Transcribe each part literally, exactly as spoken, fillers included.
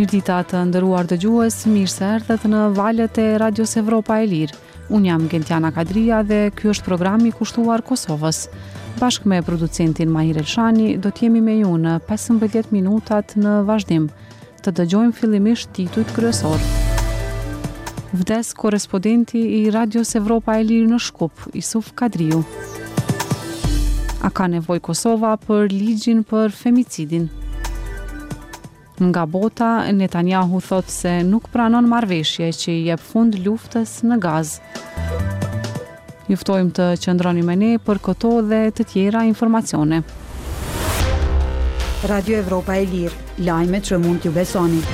Mirdita të nderuar dëgjues, mirë se erdhët në valët e Radios Evropa e Lirë. Unë jam Gentiana Kadria dhe ky është programi i kushtuar Kosovës. Bashkë me producentin Mahir Elshani do t'jemi me ju në pesëmbëdhjetë minutat në vazhdim. Të dëgjojmë fillimisht titujt kryesor. Vdes korrespondenti i Radios Evropa e Lirë në Shkup, Isuf Kadriu. A ka nevojë Kosova për ligjin për femicidin? Nga bota, Netanyahu thot se nuk pranon marrëveshje që i jep fund luftës në Gazë. Ju ftojmë të qëndroni me ne për këto dhe të tjera informacione. Radio Evropa e Lirë, lajmet që mund t'ju besoni.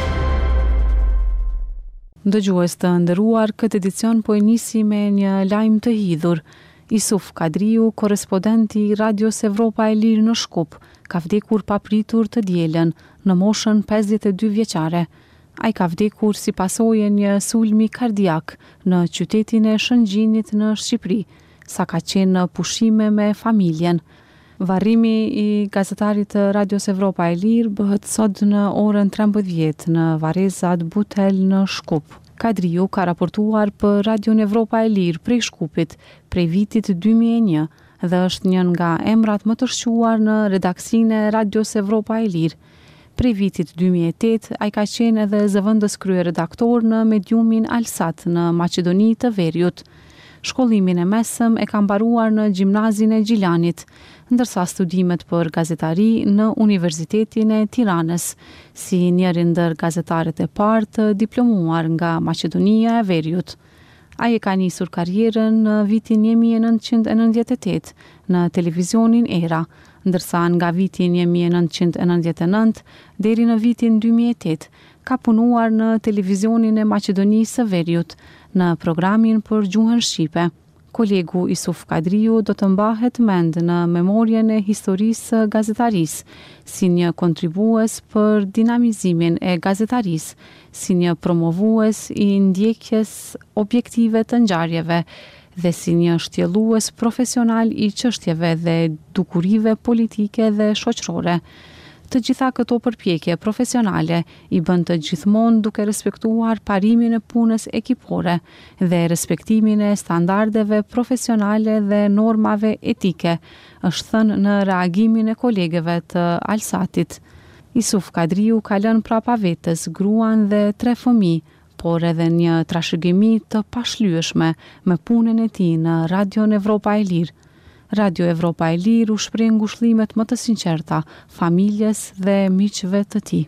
Dëgjues të nderuar, këtë edicion po e nisi me një lajm të hidhur. Isuf Kadriu, korrespondenti i Radios Evropa e Lirë në Shkup, ka vdekur papritur të dielën në moshën pesëdhjetë e dy vjeçare. Ai ka vdekur si pasojë një sulmi kardiak në qytetin e Shëngjinit në Shqipëri, sa ka qenë në pushime me familjen. Varrimi i gazetarit të Radios Evropa e Lirë bëhet sot në orën trembëdhjetë në Varezat Butel në Shkup. Kadriu ka raportuar për Radion Evropa e Lirë prej Shkupit prej vitit dy mijë e një dhe është një nga emrat më të shquar në redaksinë e Radios Evropa e Lirë. Prej vitit dy mijë e tetë, ai ka qenë edhe zëvendës kryeredaktor në mediumin Alsat në Maqedoni të Veriut. Shkollimin e mesëm e ka mbaruar në Gjimnazin e Gjilanit, ndërsa studimet për gazetari në Universitetin e Tiranës, si njëri ndër gazetarët e parë të diplomuar nga Maqedonia e Veriut. Ai e ka nisur karrierën në vitin një mijë e nëntëqind e nëntëdhjetë e tetë në televizionin Era, ndërsa nga vitin një mijë e nëntëqind e nëntëdhjetë e nëntë deri në vitin dy mijë e tetë ka punuar në televizionin e Maqedonisë së Veriut në programin për gjuhën shqipe. Kolegu Isuf Kadriu do të mbahet mend në memorien e historisë gazetarisë, si një kontribues për dinamizimin e gazetarisë, si një promovues i ndjekjes objektive të ngjarjeve dhe si një shtjellues profesional i çështjeve dhe dukurive politike dhe shoqërore. Të gjitha këto përpjekje profesionale i bën të gjithmonë duke respektuar parimin e punës ekipore dhe respektimin e standardeve profesionale dhe normave etike, është thënë në reagimin e kolegeve të Alsatit. Isuf Kadriu ka lënë prapa vetes gruan dhe tre fëmijë, por edhe një trashëgimi të pashlyeshme me punën e tij në Radion Evropa e Lirë. Radio Evropa e Lirë u shpreh ngushëllimet më të sinqerta familjes dhe miqve të tij.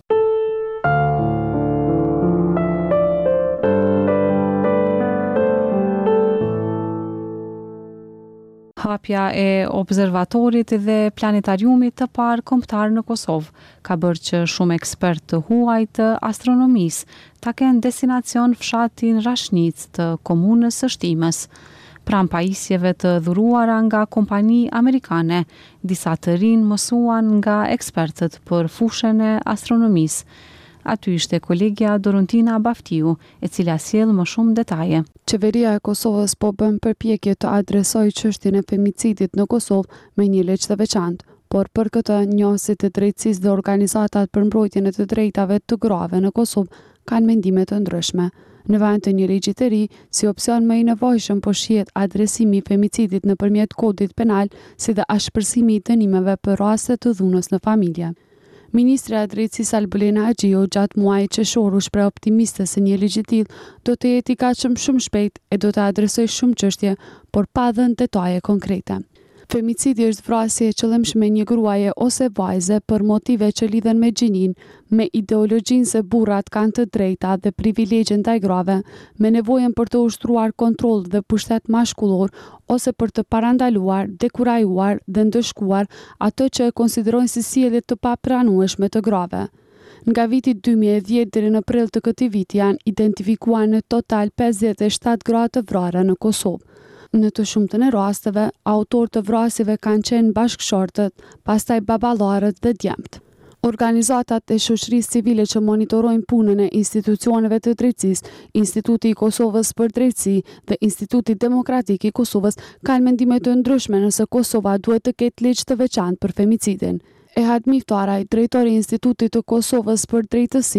Hapja e observatorit dhe planetariumit të parë kombëtar në Kosovë ka bërë që shumë ekspert të huaj të astronomisë ta kenë destinacion fshatin Rashnic të komunës së Shtimës. Pranë pajisjeve të dhuruara nga kompani amerikane, disa të rinë mësuan nga ekspertët për fushën e astronomisë. Aty ishte kolegja Dorontina Baftiu, e cila sjell më shumë detaje. Qeveria e Kosovës po bën përpjekje të adresojë çështjen e femicidit në Kosovë me një ligj të veçantë, por për këtë njohësit e drejtësisë dhe organizatat për mbrojtjen e të drejtave të grave në Kosovë kanë mendime të ndryshme. Në vend të një ligji të ri, si opsion më i nevojshëm po shihet adresimi i femicidit nëpërmjet kodit penal, si dhe ashpërsimi i dënimeve për raste të dhunës në familje. Ministra e Drejtësisë Albulena Axhiu gjatë muajit qershor u shpreh optimiste se një ligj i tillë do të jetë i gatshëm shumë shpejt e do të adresojë shumë çështje, por pa dhënë detaje konkrete. Femicidi është vrasje e qëllimshme një gruaje ose vajze për motive që lidhen me gjinin, me ideologjinë se burrat kanë të drejta dhe privilegje ndaj grave, me nevojën për të ushtruar kontroll dhe pushtet mashkullor ose për të parandaluar, dekurajuar dhe ndëshkuar ato që e konsiderojnë si sjellje të papranueshme të grave. Nga viti dy mijë e dhjetë deri në prill të këtij viti janë identifikuar në total pesëdhjetë e shtatë gra të vrara në Kosovë. Në të shumtën e rasteve, autorë të vrasjeve kanë qenë bashkëshortët, pastaj baballarët dhe djemtë. Organizatat e shoqërisë civile që monitorojnë punën e institucioneve të drejtësisë, Instituti i Kosovës për Drejtësi dhe Instituti Demokratik i Kosovës kanë mendime të ndryshme nëse Kosova duhet të ketë ligj të veçantë për femicidin. Ehad Miftaraj, drejtori i Institutit të Kosovës për Drejtësi,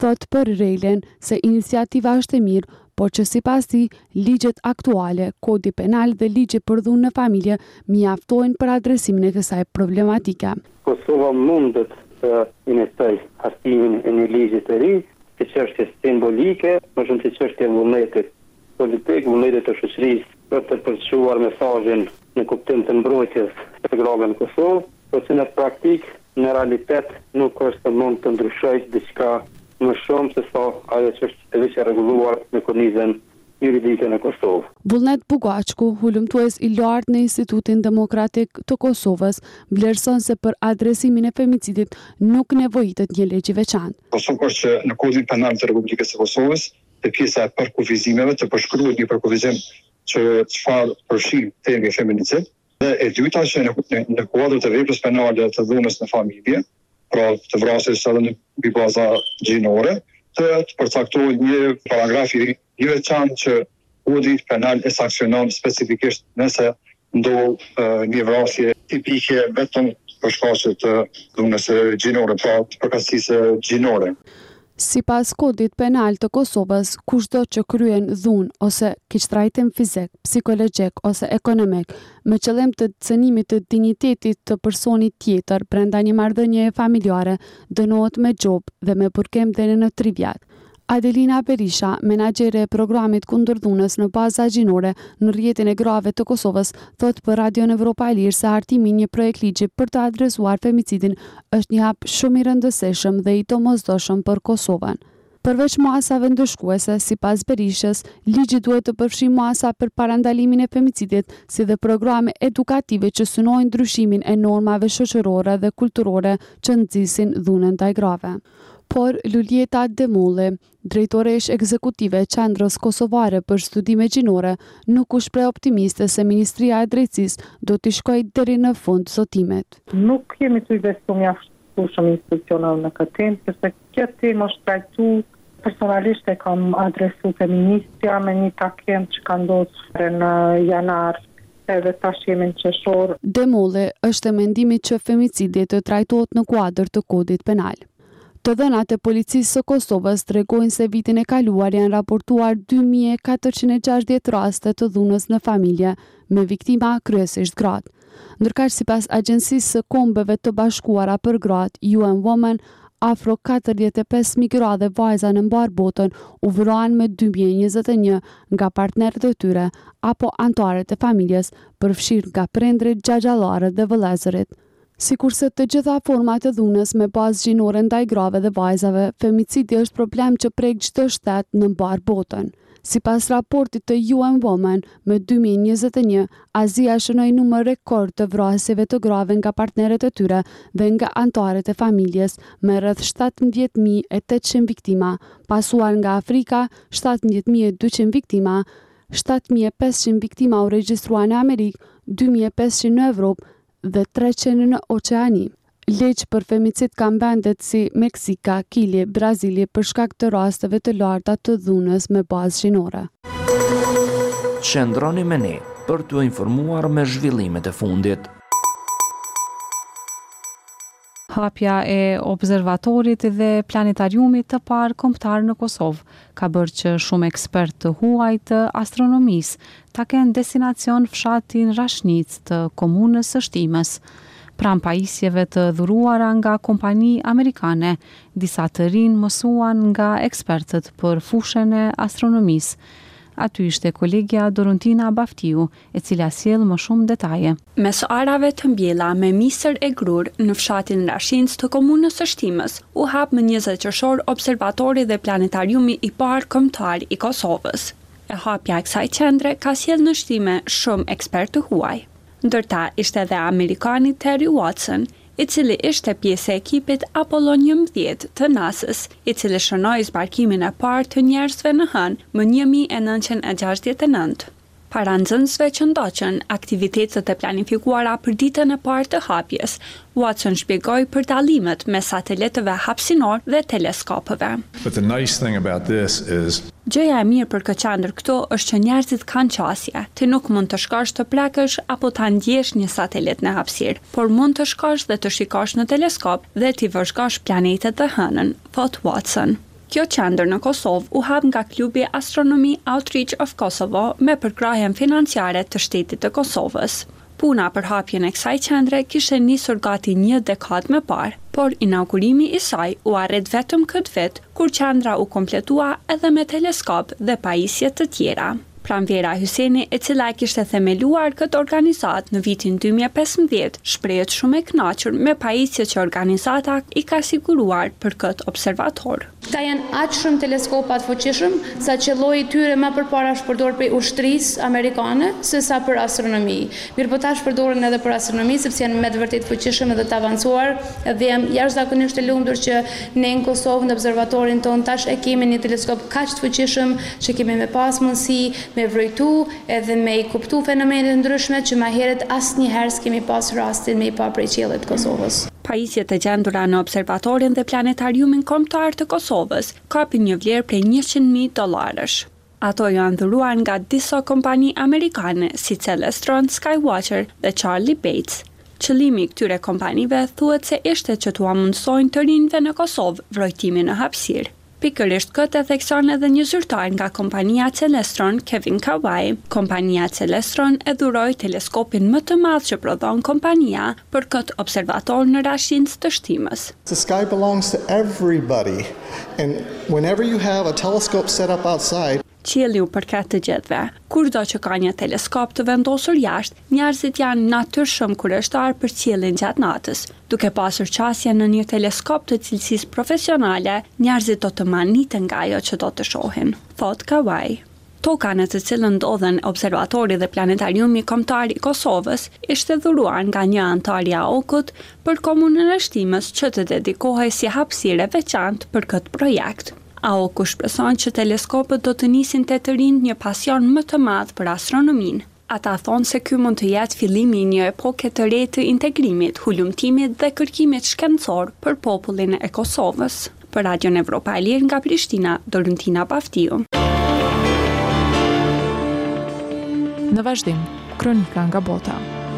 thot për Rejlen se iniciativa është e mirë, por që sipas tij ligjet aktuale, kodi penal dhe ligji për dhunë në familje mjaftojnë për adresimin e kësaj problematike. Kosova mundet të injektojë hartimin e një ligji të ri, si çështje simbolike, më shumë si çështje vullnetit politik, vullnetit të shoqërisë për të përçuar mesazhin në kuptim të mbrojtjes së grave në Kosovë, por që në praktik, në realitet nuk është të mund të ndryshojë diçka më shumë se sa ajo që është e vishë reguluar në kornizën juridike në Kosovë. Vullnet Bugaqku, hulumtues i lartë në Institutin Demokratik të Kosovës, vlerëson se për adresimin e femicidit nuk nevojitet një ligj i veçantë. Kosova është që në kodin penal të Republikës së Kosovës, te pjesa e përkufizimeve të përshkruhet një përkufizim që çfarë përfshin termi feminicid, dhe e dyta që në, në, në kuadër të veprës penale të dhunës në familje, pra të vrasjes edhe në mbi baza gjinore, të, të përcaktohet një paragraf i i veçantë që kodi penal e sanksionon specifikisht nëse ndodh uh, një vrasje tipike vetëm për shkaqe të dhunës gjinore, pra të përkatësisë gjinore. Sipas kodit penal të Kosovës, kushdo që kryen dhunë ose keqtrajtim fizik, psikologjik ose ekonomik me qëllim të cënimit të dinjitetit të personit tjetër brenda një marrëdhënie familjare dënohet me gjop dhe me burgim deri në tri vjet. Adelina Berisha, menaxhere e programit kundër dhunës në baza gjinore në rrjetin e grave të Kosovës, thot për Radion Evropa e Lirë se hartimi një projekt ligji për të adresuar femicidin është një hap shumë i rëndësishëm dhe i domosdoshëm për Kosovën. Përveç muasave ndëshkuese, sipas Berishës, ligji duhet të përfshijë muasa për parandalimin e femicidit, si dhe programe edukative që synojnë ndryshimin e normave shoqërore dhe kulturore që nxisin dhunën ndaj grave. Por Luljeta Demulli, drejtoresh ekzekutive e Qendrës Kosovare për Studime Gjinore, nuk u shpreh optimiste se Ministria e Drejtësisë do të shkojë deri në fund zotimit. Nuk kemi të besuar mjaftësueshëm institucional në këtë temë, sepse kjo temë është trajtuar personalisht e kam adresuar te ministrja me një takim që ka ndodhur në janar edhe tash jemi në qershor. Demulli është e mendimit që femicidi të trajtohet në kuadër të kodit penal. Të dhënat e policisë së Kosovës tregojnë se vitin e kaluar janë raportuar dy mijë e katërqind e gjashtëdhjetë raste të dhunës në familje, me viktima kryesisht gratë. Ndërkaq sipas Agjencisë së Kombeve të Bashkuara për Gratë, U N Women, afro katërdhjetë e pesë mijë gra dhe vajza në mbar botën u vrohen me dy mijë e njëzet e një nga partnerët e tyre apo anëtarët e familjes, përfshirë nga prindrit, xhaxhallarët dhe vëllezërit. Sikurse të gjitha format e dhunës me bazë gjinore ndaj grave dhe vajzave, femicidi është problem që prek çdo shtet në mbar botën. Sipas raportit të U N Women, me dy mijë e njëzet e një, Azia shënoi numër rekord të vrasjeve të grave nga partnerët e tyre dhe nga anëtarët e familjes, me rreth shtatëmbëdhjetë mijë e tetëqind viktima, pasuar nga Afrika, shtatëmbëdhjetë mijë e dyqind viktima, shtatë mijë e pesëqind viktima u regjistruan në Amerikë, dy mijë e pesëqind në Evropë dhe treqind në Oqeani. Ligj për femicid kanë vendet si Meksika, Kili, Brazili për shkak të rasteve të larta të dhunës me bazë gjinore. Qëndroni me ne për t'u informuar me zhvillimet e fundit. Hapja e observatorit dhe planetariumit të parë kombëtar në Kosovë ka bërë që shumë ekspert të huaj të astronomisë ta kenë destinacion fshatin Rashnic të komunës së Shtimës. Pranë pajisjeve të dhuruara nga kompani amerikane, disa të rinë mësuan nga ekspertët për fushën e astronomisë. Aty ishte kolegja Dorontina Baftiu, e cila sjell më shumë detaje. Mes arave të mbjella me misër e grur në fshatin Rashinc të komunës së Shtimës, u hap më njëzet qershor observatori dhe planetariumi i parë kombëtar i Kosovës. E hapja e kësaj qendre ka sjell në Shtime shumë ekspertë të huaj. Ndërta ishte edhe amerikani Terry Watson, i cili ishte pjesë e ekipit Apollo njëmbëdhjetë të NASA-s, i cili shënoi zbarkimin e parë të njerëzve në hënë më një mijë e nëntëqind e gjashtëdhjetë e nëntë. Para nxënësve që ndoqën aktivitetet e planifikuara për ditën e parë të hapjes, Watson shpjegoi për dallimet mes satelitëve hapësinor dhe teleskopëve. But the nice thing about this is Gjëja e mirë për këtë qendër këto është që njerëzit kanë qasje. Ti nuk mund të shkosh të plakësh apo ta ndjesh një satelit në hapësirë, por mund të shkosh dhe të shikosh në teleskop dhe t'i vëzhgosh planetet të hënën, thot Watson. Kjo qendër në Kosovë u hap nga klubi Astronomy Outreach of Kosovo me përkrahjen financiare të shtetit të Kosovës. Puna për hapjen e kësaj qendre kishte nisur gati një dekadë më parë, por inaugurimi i saj u arrit vetëm këtë vit, kur qendra u kompletua edhe me teleskop dhe pajisje të tjera. Pranvera Hyseni, e cila e kishte themeluar këtë organizat në vitin dy mijë e pesëmbëdhjetë, shprehet shumë e kënaqur me pajisjet që organizata i ka siguruar për këtë observator. Këta janë aq shumë teleskopat fuqishëm sa që lloji i tyre më përpara është përdorur për ushtrisë amerikane sesa për astronomi. Mirë po tash përdoren edhe për astronomi sepse janë me të vërtetë fuqishëm edhe të avancuar dhe jam jashtëzakonisht e lumtur që ne në Kosovë në observatorin ton tash e kemi një teleskop kaq të fuqishëm që kemi me pas mundësi me vrojtu edhe me i kuptu fenomenet ndryshme që më herët asnjëherë s'kemi pas rastin me i pa prej qiellit të Kosovës. Pajisjet e gjendura në observatorin dhe planetariumin kombëtar të Kosovës kapin një vlerë prej njëqind mijë dollarësh. Ato janë dhuruar nga disa kompani amerikane si Celestron, Skywatcher dhe Charlie Bates. Qëllimi i këtyre kompanive thuhet se ishte që t'ua mundsojnë të rinjve në Kosovë vrojtimin në hapësirë. Pikërisht këtë e thekson edhe një zyrtar nga kompania Celestron, Kevin Kawai. Kompania Celestron e dhuroi teleskopin më të madh që prodhon kompania për këtë observator në rashinë të shtimës. The sky belongs to everybody, and whenever you have a telescope set up outside, Qielli u përket të gjithëve. Kurdo që ka një teleskop të vendosur jashtë, njerëzit janë natyrshëm kurështar për qiellin gjatë natës. Duke pasur qasje në një teleskop të cilësisë profesionale, njerëzit do të maniten nga ajo që do të shohin, thot Kawai. Toka në të cilën ndodhen observatori dhe planetariumi kombëtar i Kosovës ishte dhuruar nga një antar i A O K-ut për komunën e shtimës që të dedikohej si hapësirë e veçantë për këtë projekt. A O K-u shpreson që teleskopët do të nisin të të rind një pasion më të madh për astronominë. Ata thonë se ky mund të jetë fillimi i një epoke të re të integrimit, hulumtimit dhe kërkimit shkencor për popullin e Kosovës. Për Radion Evropa e Lirë nga Prishtina, Dorentina Paftiu. Në vazhdim, kronika nga bota.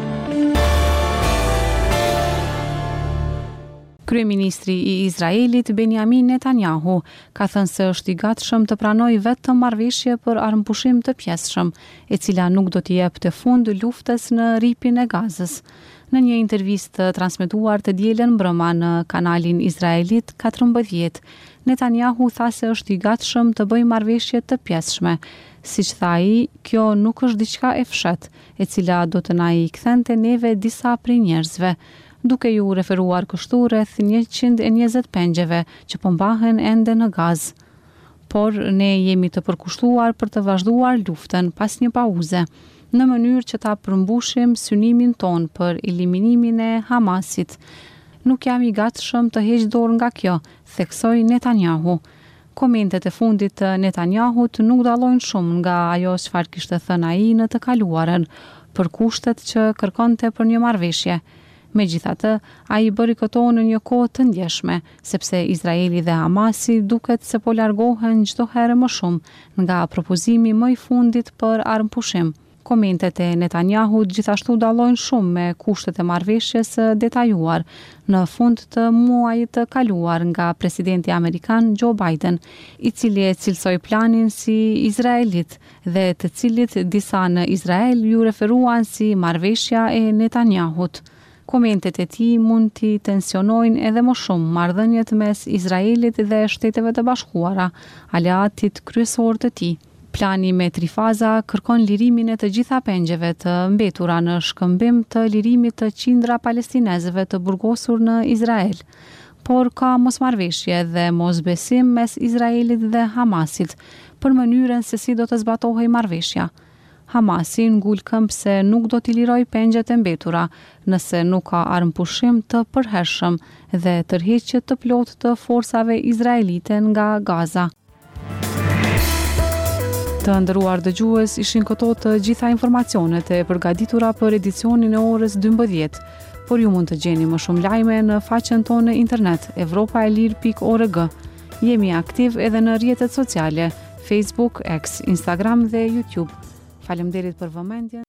Kryeministri i Izraelit Benjamin Netanyahu ka thënë se është i gatshëm të pranojë vetëm marrëveshje për armëpushim të pjesshëm, e cila nuk do të jepte fund luftës në ripin e Gazës. Në një intervistë transmetuar të dielën mbrëma në kanalin izraelit katërmbëdhjetë, Netanyahu tha se është i gatshëm të bëjë marrëveshje të pjesshme. Siç tha ai, kjo nuk është diçka e fshat, e cila do të na i kthente neve disa prej njerëzve, duke ju referuar kështu rreth njëqind e njëzet pengjeve që po mbahen ende në Gazë. Por ne jemi të përkushtuar për të vazhduar luftën pas një pauze, në mënyrë që ta përmbushim synimin ton për eliminimin e Hamasit. Nuk jam i gatshëm të heq dorë nga kjo, theksoi Netanyahu. Komentet e fundit të Netanyahut nuk dallojnë shumë nga ajo çfarë kishte thënë ai në të kaluarën, për kushtet që kërkonte për një marrëveshje. Megjithatë, ai bëri këto në një kohë të ndjeshme, sepse Izraeli dhe Hamasi duket se po largohen çdo herë më shumë nga propozimi më i fundit për armëpushim. Komentet e Netanyahut gjithashtu dallojnë shumë me kushtet e marrëveshjes së detajuar në fund të muajit të kaluar nga presidenti amerikan Joe Biden, i cili e cilësoi planin si izraelit dhe të cilit disa në Izrael ju referuan si marrëveshja e Netanyahut. Komentet e tij mund t'i tensionojnë edhe më shumë marrëdhëniet mes Izraelit dhe Shteteve të Bashkuara, aleatit kryesor të tij. Plani me tri faza kërkon lirimin e të gjitha pengjeve të mbetura në shkëmbim të lirimit të qindra palestinezëve të burgosur në Izrael. Por ka mosmarrveshje dhe mosbesim mes Izraelit dhe Hamasit për mënyrën se si do të zbatohej marrëveshja. Hamasi ngul këmbë se nuk do t'i liroj pengjet e mbetura nëse nuk ka armëpushim të përhershëm dhe tërheqje të plot të forsave izraelite nga Gaza. Të nderuar dëgjues, ishin këto të gjitha informacionet e përgatitura për edicionin e orës dymbëdhjetë, por ju mund të gjeni më shumë lajme në faqen tonë në internet evropaelir pikë org. Jemi aktiv edhe në rrjetet sociale, Facebook, X, Instagram dhe YouTube. Faleminderit për vëmendjen.